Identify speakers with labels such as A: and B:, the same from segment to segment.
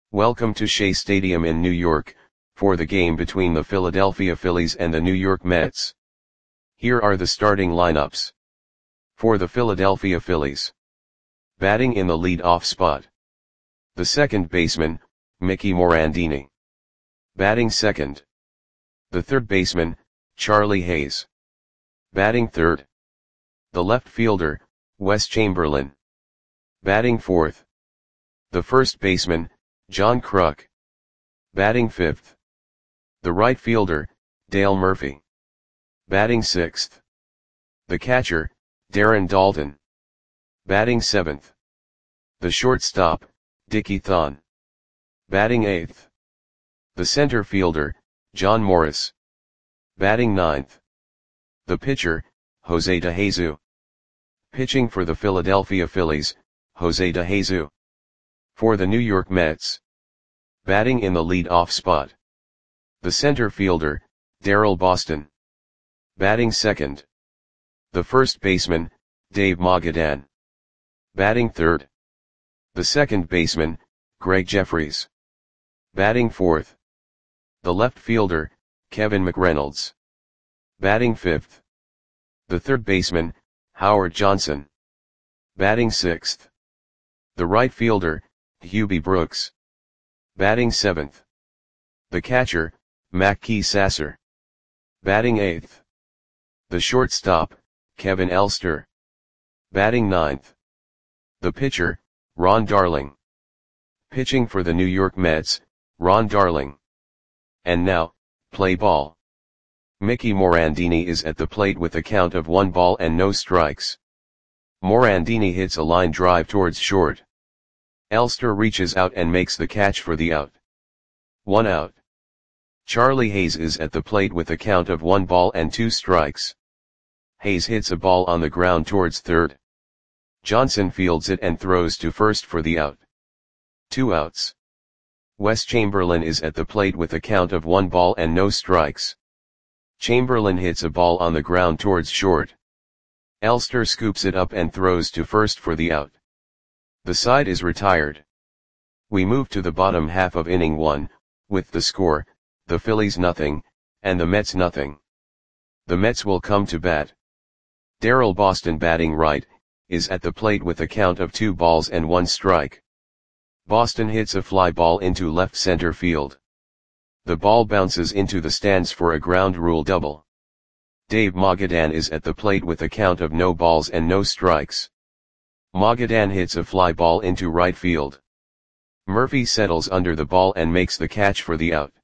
A: Welcome to Shea Stadium in New York, for the game between the Philadelphia Phillies and the New York Mets. Here are the starting lineups. For the Philadelphia Phillies. Batting in the lead-off spot. The second baseman, Mickey Morandini. Batting second. The third baseman, Charlie Hayes. Batting third. The left fielder, Wes Chamberlain. Batting fourth. The first baseman, John Kruk. Batting fifth. The right fielder, Dale Murphy. Batting sixth. The catcher, Darren Daulton. Batting seventh. The shortstop, Dickie Thon. Batting eighth. The center fielder, John Morris. Batting ninth. The pitcher, Jose DeJesus. Pitching for the Philadelphia Phillies, Jose DeJesus. For the New York Mets. Batting in the lead-off spot. The center fielder, Darryl Boston. Batting second. The first baseman, Dave Magadan. Batting third. The second baseman, Greg Jeffries. Batting fourth. The left fielder, Kevin McReynolds. Batting fifth. The third baseman, Howard Johnson. Batting sixth. The right fielder, Hubie Brooks. Batting seventh. The catcher, Mackey Sasser. Batting eighth. The shortstop, Kevin Elster. Batting ninth. The pitcher, Ron Darling. Pitching for the New York Mets, Ron Darling. And now, play ball. Mickey Morandini is at the plate with a count of 1 ball and no strikes. Morandini hits a line drive towards short. Elster reaches out and makes the catch for the out. 1 out. Charlie Hayes is at the plate with a count of 1 ball and 2 strikes. Hayes hits a ball on the ground towards third. Johnson fields it and throws to first for the out. 2 outs. Wes Chamberlain is at the plate with a count of 1 ball and no strikes. Chamberlain hits a ball on the ground towards short. Elster scoops it up and throws to first for the out. The side is retired. We move to the bottom half of inning 1, with the score, the Phillies nothing, and the Mets nothing. The Mets will come to bat. Darryl Boston batting right, is at the plate with a count of 2 balls and 1 strike. Boston hits a fly ball into left center field. The ball bounces into the stands for a ground rule double. Dave Magadan is at the plate with a count of no balls and no strikes. Magadan hits a fly ball into right field. Murphy settles under the ball and makes the catch for the out.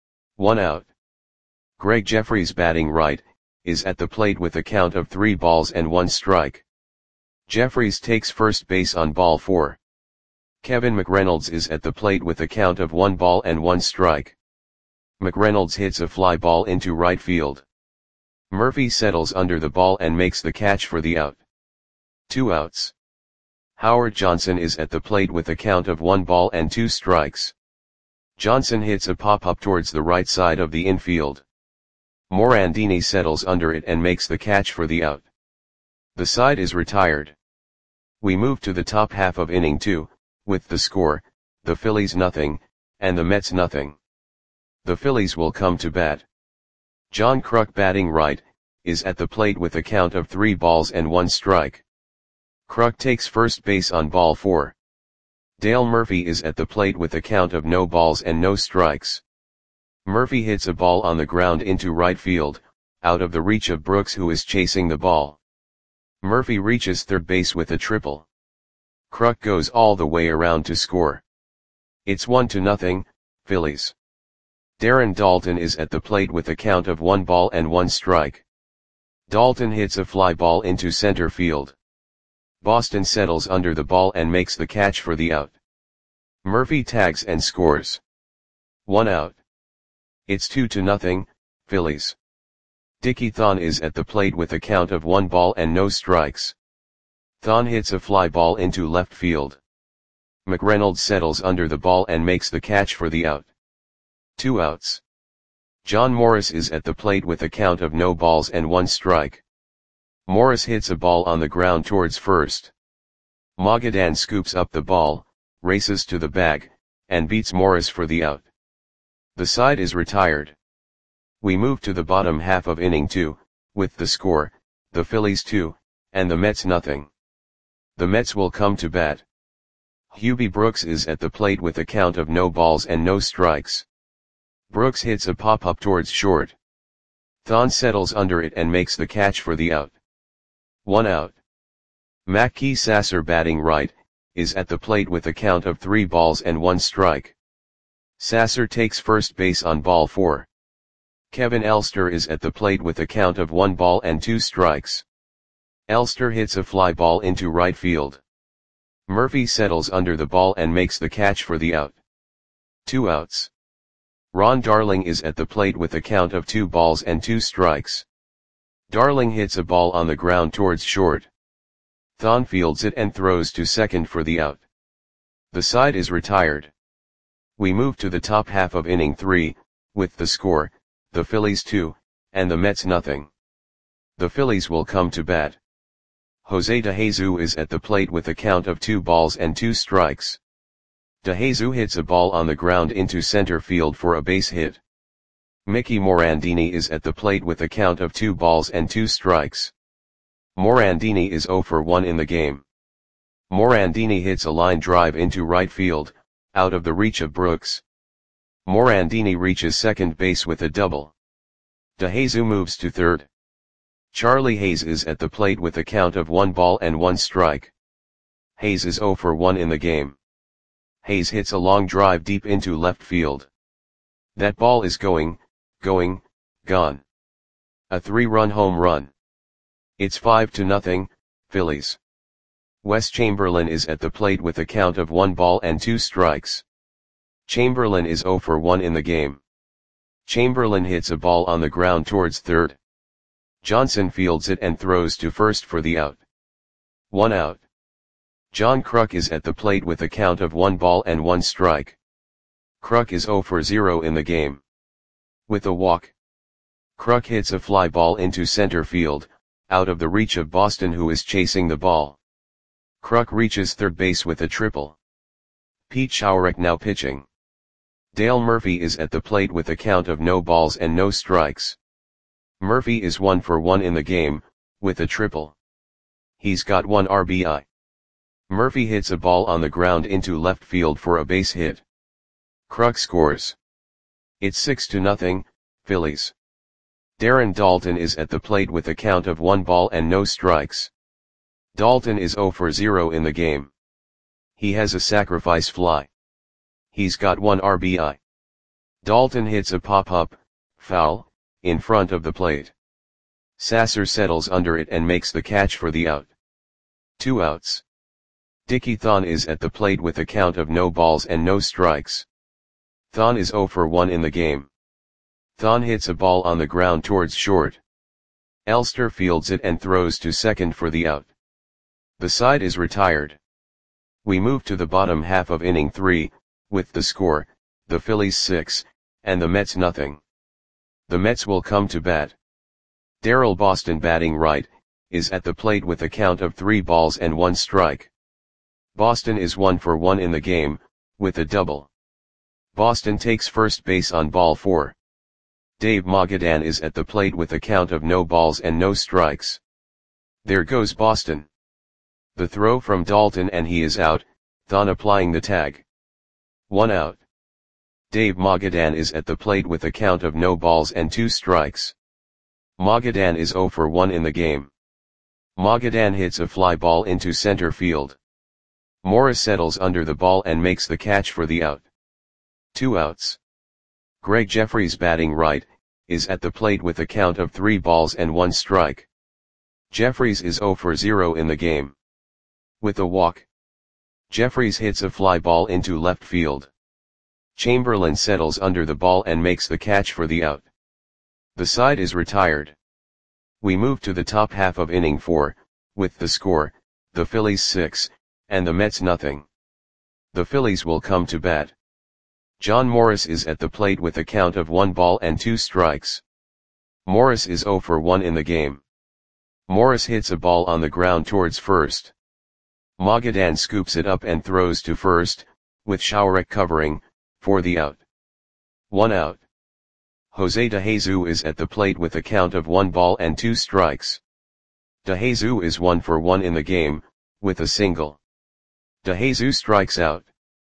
A: 1 out. Greg Jeffries batting right, is at the plate with a count of 3 balls and 1 strike. Jeffries takes first base on ball 4. Kevin McReynolds is at the plate with a count of 1 ball and 1 strike. McReynolds hits a fly ball into right field. Murphy settles under the ball and makes the catch for the out. 2 outs. Howard Johnson is at the plate with a count of 1 ball and 2 strikes. Johnson hits a pop-up towards the right side of the infield. Morandini settles under it and makes the catch for the out. The side is retired. We move to the top half of inning 2, with the score, the Phillies nothing, and the Mets nothing. The Phillies will come to bat. John Kruk batting right, is at the plate with a count of 3 balls and 1 strike. Kruk takes first base on ball 4. Dale Murphy is at the plate with a count of no balls and no strikes. Murphy hits a ball on the ground into right field, out of the reach of Brooks who is chasing the ball. Murphy reaches third base with a triple. Kruk goes all the way around to score. It's 1-0, Phillies. Darren Daulton is at the plate with a count of 1 ball and 1 strike. Daulton hits a fly ball into center field. Boston settles under the ball and makes the catch for the out. Murphy tags and scores. 1 out. It's 2-0, Phillies. Dickie Thon is at the plate with a count of 1 ball and no strikes. Thon hits a fly ball into left field. McReynolds settles under the ball and makes the catch for the out. 2 outs. John Morris is at the plate with a count of no balls and 1 strike. Morris hits a ball on the ground towards first. Magadan scoops up the ball, races to the bag, and beats Morris for the out. The side is retired. We move to the bottom half of inning 2, with the score, the Phillies 2, and the Mets nothing. The Mets will come to bat. Hubie Brooks is at the plate with a count of no balls and no strikes. Brooks hits a pop-up towards short. Thon settles under it and makes the catch for the out. 1 out. Mackey Sasser, batting right, is at the plate with a count of 3 balls and 1 strike. Sasser takes first base on ball 4. Kevin Elster is at the plate with a count of 1 ball and 2 strikes. Elster hits a fly ball into right field. Murphy settles under the ball and makes the catch for the out. 2 outs. Ron Darling is at the plate with a count of 2 balls and 2 strikes. Darling hits a ball on the ground towards short. Thon fields it and throws to second for the out. The side is retired. We move to the top half of inning 3, with the score, the Phillies 2, and the Mets nothing. The Phillies will come to bat. Jose DeJesus is at the plate with a count of 2 balls and 2 strikes. DeJesus hits a ball on the ground into center field for a base hit. Mickey Morandini is at the plate with a count of 2 balls and 2 strikes. Morandini is 0 for 1 in the game. Morandini hits a line drive into right field, out of the reach of Brooks. Morandini reaches second base with a double. DeJesus moves to third. Charlie Hayes is at the plate with a count of 1 ball and 1 strike. Hayes is 0 for 1 in the game. Hayes hits a long drive deep into left field. That ball is gone. A 3-run home run. It's 5-0, Phillies. Wes Chamberlain is at the plate with a count of 1 ball and 2 strikes. Chamberlain is 0 for 1 in the game. Chamberlain hits a ball on the ground towards third. Johnson fields it and throws to first for the out. 1 out. John Kruk is at the plate with a count of 1 ball and 1 strike. Kruk is 0 for 0 in the game. With a walk. Kruk hits a fly ball into center field, out of the reach of Boston, who is chasing the ball. Kruk reaches third base with a triple. Pete Schourek now pitching. Dale Murphy is at the plate with a count of no balls and no strikes. Murphy is 1 for 1 in the game, with a triple. He's got 1 RBI. Murphy hits a ball on the ground into left field for a base hit. Kruk scores. It's 6-0, Phillies. Darren Daulton is at the plate with a count of 1 ball and no strikes. Daulton is 0 for 0 in the game. He has a sacrifice fly. He's got 1 RBI. Daulton hits a pop-up, foul, in front of the plate. Sasser settles under it and makes the catch for the out. 2 outs. Dickie Thon is at the plate with a count of no balls and no strikes. Thon is 0 for 1 in the game. Thon hits a ball on the ground towards short. Elster fields it and throws to second for the out. The side is retired. We move to the bottom half of inning 3, with the score, the Phillies 6, and the Mets nothing. The Mets will come to bat. Darrell Boston, batting right, is at the plate with a count of 3 balls and 1 strike. Boston is 1 for 1 in the game, with a double. Boston takes first base on ball 4. Dave Magadan is at the plate with a count of no balls and no strikes. There goes Boston. The throw from Daulton and he is out, Thon applying the tag. 1 out. Dave Magadan is at the plate with a count of no balls and 2 strikes. Magadan is 0 for 1 in the game. Magadan hits a fly ball into center field. Morris settles under the ball and makes the catch for the out. 2 outs. Greg Jeffries, batting right, is at the plate with a count of 3 balls and 1 strike. Jeffries is 0 for 0 in the game. With a walk. Jeffries hits a fly ball into left field. Chamberlain settles under the ball and makes the catch for the out. The side is retired. We move to the top half of inning 4, with the score, the Phillies 6, and the Mets nothing. The Phillies will come to bat. John Morris is at the plate with a count of 1 ball and 2 strikes. Morris is 0 for 1 in the game. Morris hits a ball on the ground towards first. Magadan scoops it up and throws to first, with Shaurek covering, for the out. 1 out. Jose de Jesus is at the plate with a count of 1 ball and 2 strikes. De Jesus is 1 for 1 in the game, with a single. De Jesus strikes out.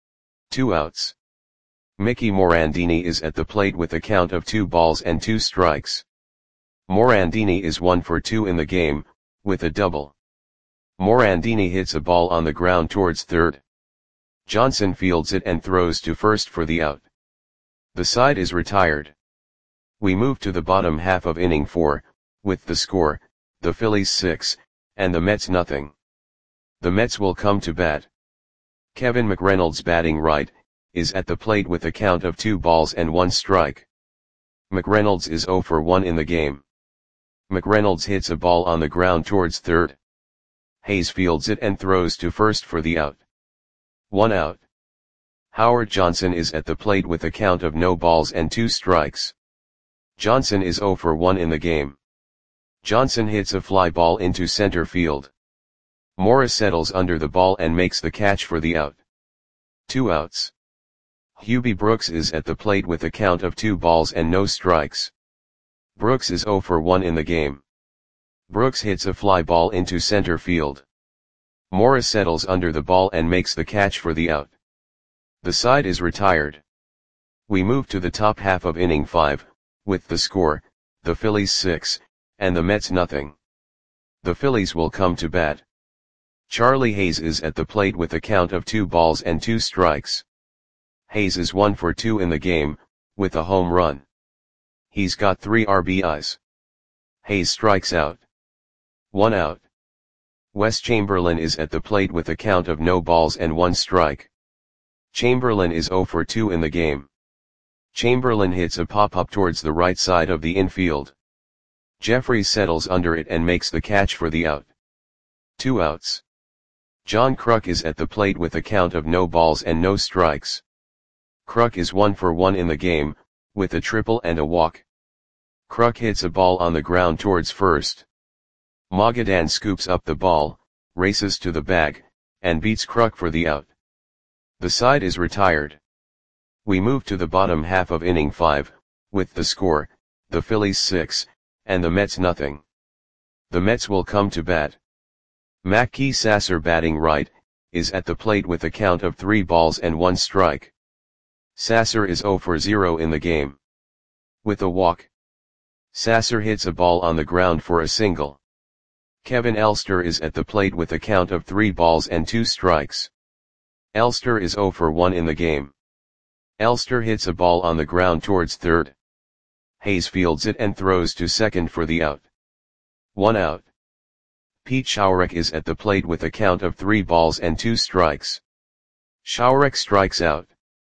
A: 2 outs. Mickey Morandini is at the plate with a count of 2 balls and 2 strikes. Morandini is 1 for 2 in the game, with a double. Morandini hits a ball on the ground towards third. Johnson fields it and throws to first for the out. The side is retired. We move to the bottom half of inning 4, with the score, the Phillies 6, and the Mets nothing. The Mets will come to bat. Kevin McReynolds batting right, is at the plate with a count of 2 balls and 1 strike. McReynolds is 0 for 1 in the game. McReynolds hits a ball on the ground towards third. Hayes fields it and throws to first for the out. 1 out. Howard Johnson is at the plate with a count of no balls and 2 strikes. Johnson is 0 for 1 in the game. Johnson hits a fly ball into center field. Morris settles under the ball and makes the catch for the out. 2 outs. Hubie Brooks is at the plate with a count of 2 balls and no strikes. Brooks is 0 for 1 in the game. Brooks hits a fly ball into center field. Morris settles under the ball and makes the catch for the out. The side is retired. We move to the top half of inning 5, with the score, the Phillies 6, and the Mets nothing. The Phillies will come to bat. Charlie Hayes is at the plate with a count of 2 balls and 2 strikes. Hayes is 1 for 2 in the game, with a home run. He's got 3 RBIs. Hayes strikes out. 1 out. Wes Chamberlain is at the plate with a count of no balls and 1 strike. Chamberlain is 0 for 2 in the game. Chamberlain hits a pop-up towards the right side of the infield. Jeffries settles under it and makes the catch for the out. 2 outs. John Kruk is at the plate with a count of no balls and no strikes. Kruk is 1 for 1 in the game, with a triple and a walk. Kruk hits a ball on the ground towards first. Magadan scoops up the ball, races to the bag, and beats Kruk for the out. The side is retired. We move to the bottom half of inning 5, with the score, the Phillies 6, and the Mets nothing. The Mets will come to bat. Mackey Sasser batting right, is at the plate with a count of 3 balls and 1 strike. Sasser is 0 for 0 in the game. With a walk. Sasser hits a ball on the ground for a single. Kevin Elster is at the plate with a count of 3 balls and 2 strikes. Elster is 0 for 1 in the game. Elster hits a ball on the ground towards third. Hayes fields it and throws to second for the out. 1 out. Pete Shaurek is at the plate with a count of 3 balls and 2 strikes. Shaurek strikes out.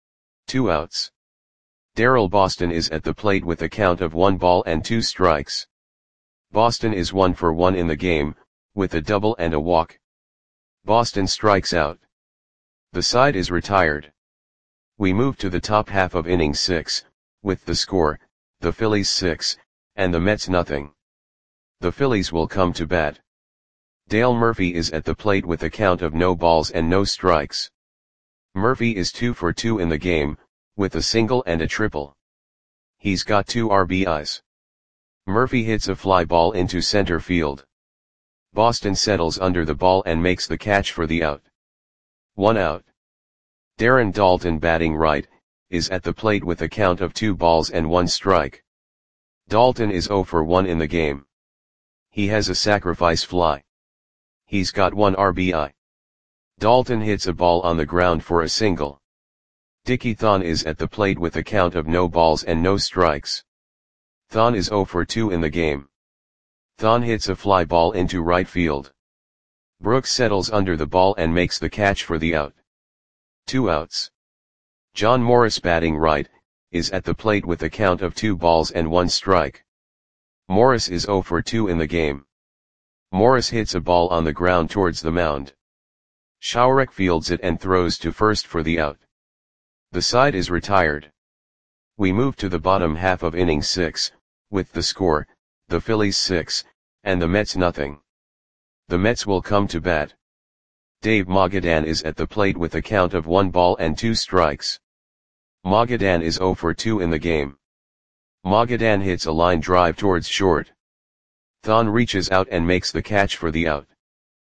A: 2 outs. Darrell Boston is at the plate with a count of 1 ball and 2 strikes. Boston is 1 for 1 in the game, with a double and a walk. Boston strikes out. The side is retired. We move to the top half of inning 6, with the score, the Phillies 6, and the Mets nothing. The Phillies will come to bat. Dale Murphy is at the plate with a count of no balls and no strikes. Murphy is 2 for 2 in the game, with a single and a triple. He's got 2 RBIs. Murphy hits a fly ball into center field. Boston settles under the ball and makes the catch for the out. 1 out. Darren Daulton batting right, is at the plate with a count of 2 balls and 1 strike. Daulton is 0 for 1 in the game. He has a sacrifice fly. He's got 1 RBI. Daulton hits a ball on the ground for a single. Dickie Thon is at the plate with a count of no balls and no strikes. Thon is 0 for 2 in the game. Thon hits a fly ball into right field. Brooks settles under the ball and makes the catch for the out. 2 outs. John Morris batting right, is at the plate with a count of 2 balls and 1 strike. Morris is 0 for 2 in the game. Morris hits a ball on the ground towards the mound. Shaurek fields it and throws to first for the out. The side is retired. We move to the bottom half of inning 6, with the score, the Phillies 6, and the Mets nothing. The Mets will come to bat. Dave Magadan is at the plate with a count of 1 ball and 2 strikes. Magadan is 0 for 2 in the game. Magadan hits a line drive towards short. Thon reaches out and makes the catch for the out.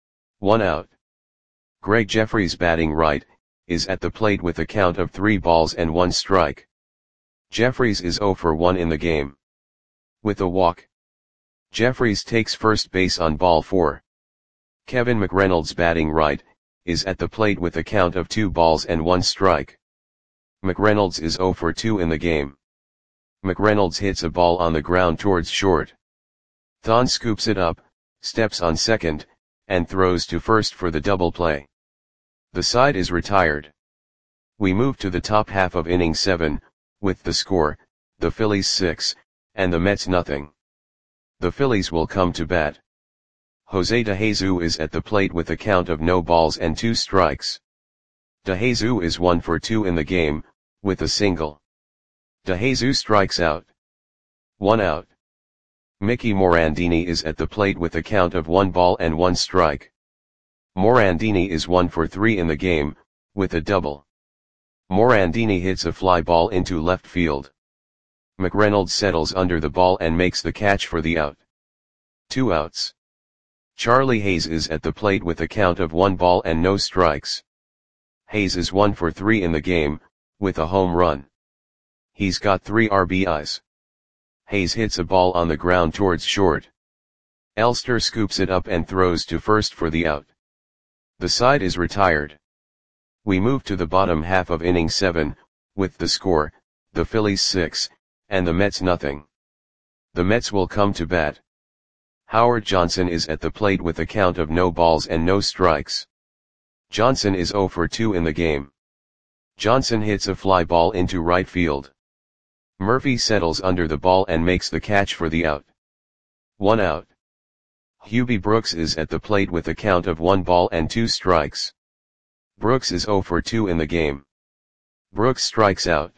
A: 1 out. Greg Jeffries, batting right, is at the plate with a count of 3 balls and 1 strike. Jeffries is 0 for 1 in the game. With a walk, Jeffries takes first base on ball 4. Kevin McReynolds, batting right, is at the plate with a count of 2 balls and 1 strike. McReynolds is 0 for 2 in the game. McReynolds hits a ball on the ground towards short. Thon scoops it up, steps on second, and throws to first for the double play. The side is retired. We move to the top half of inning 7, with the score, the Phillies 6, and the Mets nothing. The Phillies will come to bat. Jose DeJesus is at the plate with a count of no balls and 2 strikes. DeJesus is 1 for 2 in the game, with a single. DeJesus strikes out. 1 out. Mickey Morandini is at the plate with a count of 1 ball and 1 strike. Morandini is 1 for 3 in the game, with a double. Morandini hits a fly ball into left field. McReynolds settles under the ball and makes the catch for the out. 2 outs. Charlie Hayes is at the plate with a count of 1 ball and no strikes. Hayes is 1 for 3 in the game, with a home run. He's got 3 RBIs. Hayes hits a ball on the ground towards short. Elster scoops it up and throws to first for the out. The side is retired. We move to the bottom half of inning 7, with the score, the Phillies 6, and the Mets nothing. The Mets will come to bat. Howard Johnson is at the plate with a count of no balls and no strikes. Johnson is 0 for 2 in the game. Johnson hits a fly ball into right field. Murphy settles under the ball and makes the catch for the out. 1 out. Hubie Brooks is at the plate with a count of 1 ball and 2 strikes. Brooks is 0 for 2 in the game. Brooks strikes out.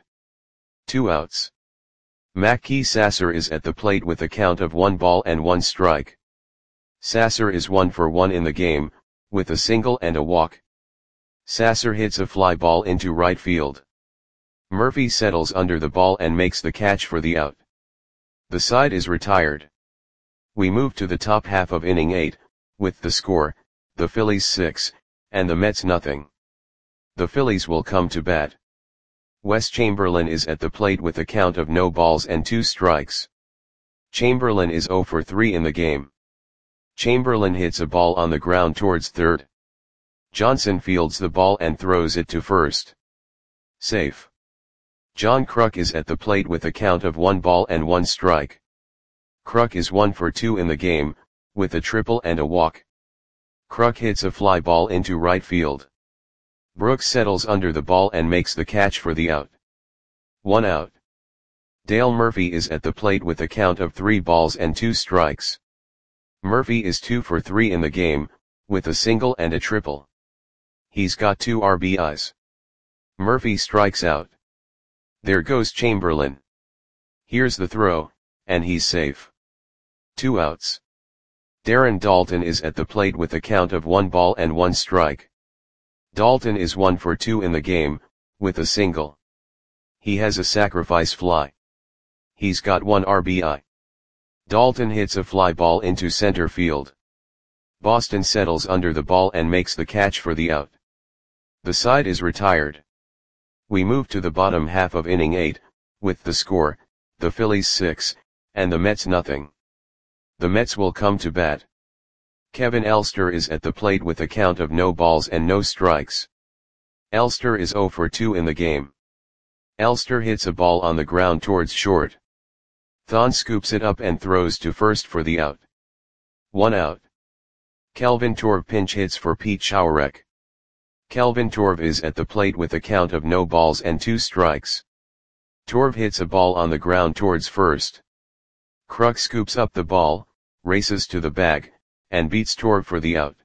A: 2 outs. Mackey Sasser is at the plate with a count of 1 ball and 1 strike. Sasser is 1 for 1 in the game, with a single and a walk. Sasser hits a fly ball into right field. Murphy settles under the ball and makes the catch for the out. The side is retired. We move to the top half of inning 8, with the score, the Phillies 6, and the Mets nothing. The Phillies will come to bat. Wes Chamberlain is at the plate with a count of no balls and 2 strikes. Chamberlain is 0 for 3 in the game. Chamberlain hits a ball on the ground towards third. Johnson fields the ball and throws it to first. Safe. John Kruk is at the plate with a count of 1 ball and 1 strike. Kruk is 1 for 2 in the game, with a triple and a walk. Kruk hits a fly ball into right field. Brooks settles under the ball and makes the catch for the out. 1 out. Dale Murphy is at the plate with a count of 3 balls and 2 strikes. Murphy is 2 for 3 in the game, with a single and a triple. He's got 2 RBIs. Murphy strikes out. There goes Chamberlain. Here's the throw, and he's safe. 2 outs. Darren Daulton is at the plate with a count of 1 ball and 1 strike. Daulton is 1 for 2 in the game, with a single. He has a sacrifice fly. He's got 1 RBI. Daulton hits a fly ball into center field. Boston settles under the ball and makes the catch for the out. The side is retired. We move to the bottom half of inning 8, with the score, the Phillies 6, and the Mets nothing. The Mets will come to bat. Kevin Elster is at the plate with a count of no balls and no strikes. Elster is 0 for 2 in the game. Elster hits a ball on the ground towards short. Thon scoops it up and throws to first for the out. 1 out. Kelvin Torv pinch hits for Pete Schourek. Kelvin Torv is at the plate with a count of no balls and 2 strikes. Torv hits a ball on the ground towards first. Kruk scoops up the ball, races to the bag, and beats Torv for the out.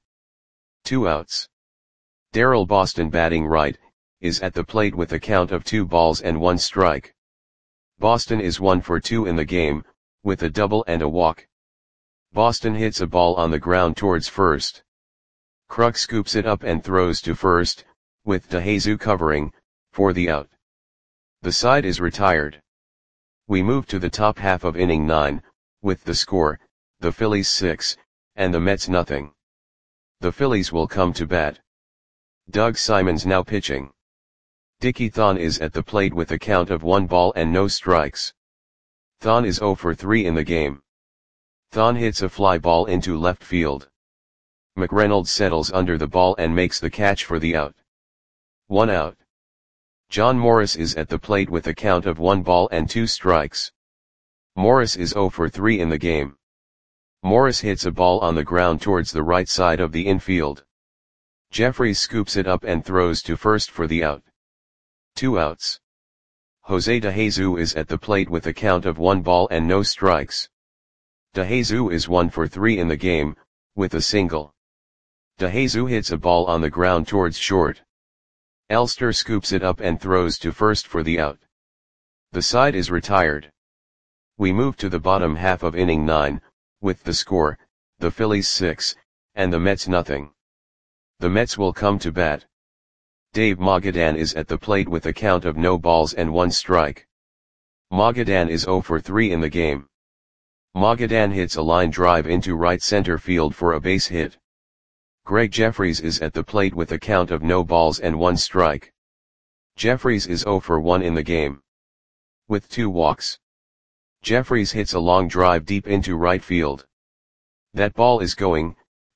A: 2 outs. Darrell Boston, batting right, is at the plate with a count of 2 balls and 1 strike. Boston is 1 for 2 in the game, with a double and a walk. Boston hits a ball on the ground towards first. Kruk scoops it up and throws to first, with DeJesus covering, for the out. The side is retired. We move to the top half of inning 9, with the score, the Phillies 6, and the Mets nothing. The Phillies will come to bat. Doug Simons now pitching. Dickie Thon is at the plate with a count of 1 ball and no strikes. Thon is 0 for 3 in the game. Thon hits a fly ball into left field. McReynolds settles under the ball and makes the catch for the out. 1 out. John Morris is at the plate with a count of 1 ball and 2 strikes. Morris is 0 for 3 in the game. Morris hits a ball on the ground towards the right side of the infield. Jeffries scoops it up and throws to first for the out. 2 outs. Jose DeJesus is at the plate with a count of 1 ball and no strikes. DeJesus is 1 for 3 in the game, with a single. DeJesus hits a ball on the ground towards short. Elster scoops it up and throws to first for the out. The side is retired. We move to the bottom half of inning 9, with the score, the Phillies 6, and the Mets nothing. The Mets will come to bat. Dave Magadan is at the plate with a count of no balls and 1 strike. Magadan is 0 for 3 in the game. Magadan hits a line drive into right center field for a base hit. Greg Jeffries is at the plate with a count of no balls and 1 strike. Jeffries is 0 for 1 in the game. With 2 walks. Jeffries hits a long drive deep into right field. That ball is gone.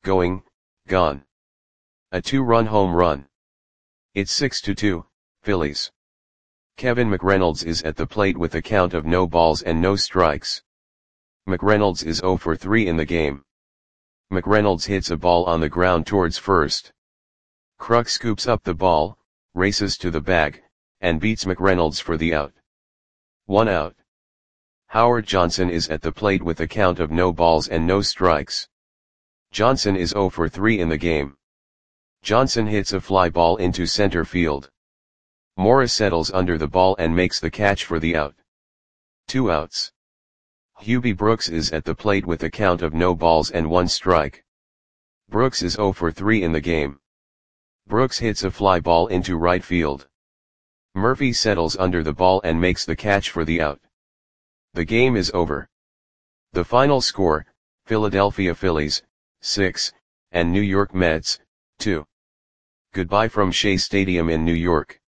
A: A 2-run home run. It's 6-2, Phillies. Kevin McReynolds is at the plate with a count of no balls and no strikes. McReynolds is 0 for 3 in the game. McReynolds hits a ball on the ground towards first. Kruk scoops up the ball, races to the bag, and beats McReynolds for the out. 1 out. Howard Johnson is at the plate with a count of no balls and no strikes. Johnson is 0 for 3 in the game. Johnson hits a fly ball into center field. Morris settles under the ball and makes the catch for the out. 2 outs. Hubie Brooks is at the plate with a count of no balls and 1 strike. Brooks is 0 for 3 in the game. Brooks hits a fly ball into right field. Murphy settles under the ball and makes the catch for the out. The game is over. The final score, Philadelphia Phillies, 6, and New York Mets, 2. Goodbye from Shea Stadium in New York.